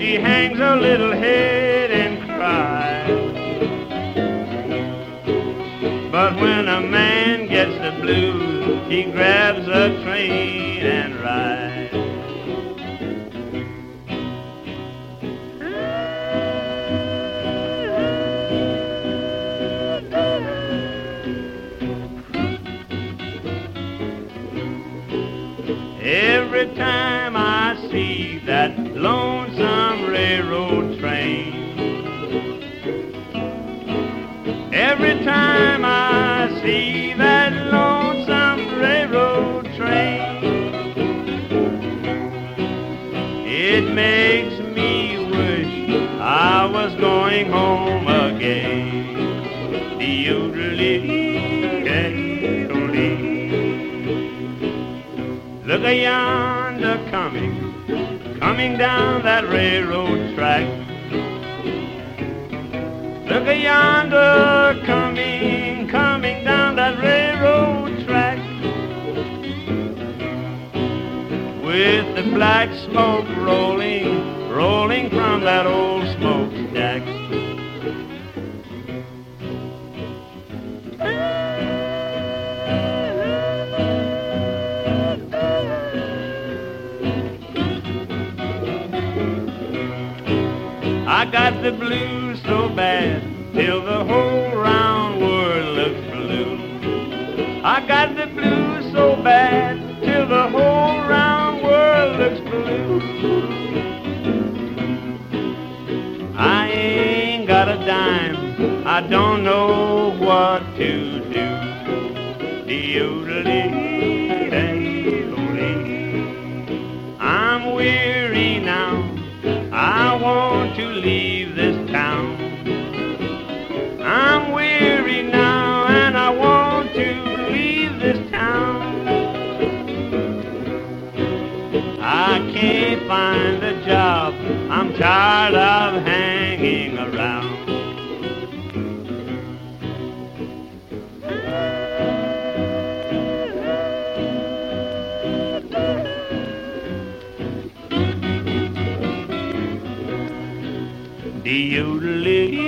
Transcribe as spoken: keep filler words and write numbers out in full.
she hangs her little head and cries. But when a man gets the blues, he grabs a train and rides. Every time I see that lonesome railroad train, every time I see that lonesome railroad train, it makes me wish I was going home again. De-oo-de-lee-dee-dee. Look a yonder coming, coming down that railroad track. Look a yonder coming, coming down that railroad track. With the black smoke rolling, rolling from that old smokestack. I got the blues so bad till the whole round world looks blue. I got the blues so bad till the whole round world looks blue. I ain't got a dime, I don't know what to do. De-oo-de-lee-dee-dee-dee. I'm weary now, I want to leave this town. I'm weary now and I want to leave this town. I can't find a job, I'm tired of hanging around. De-oo-de-lee.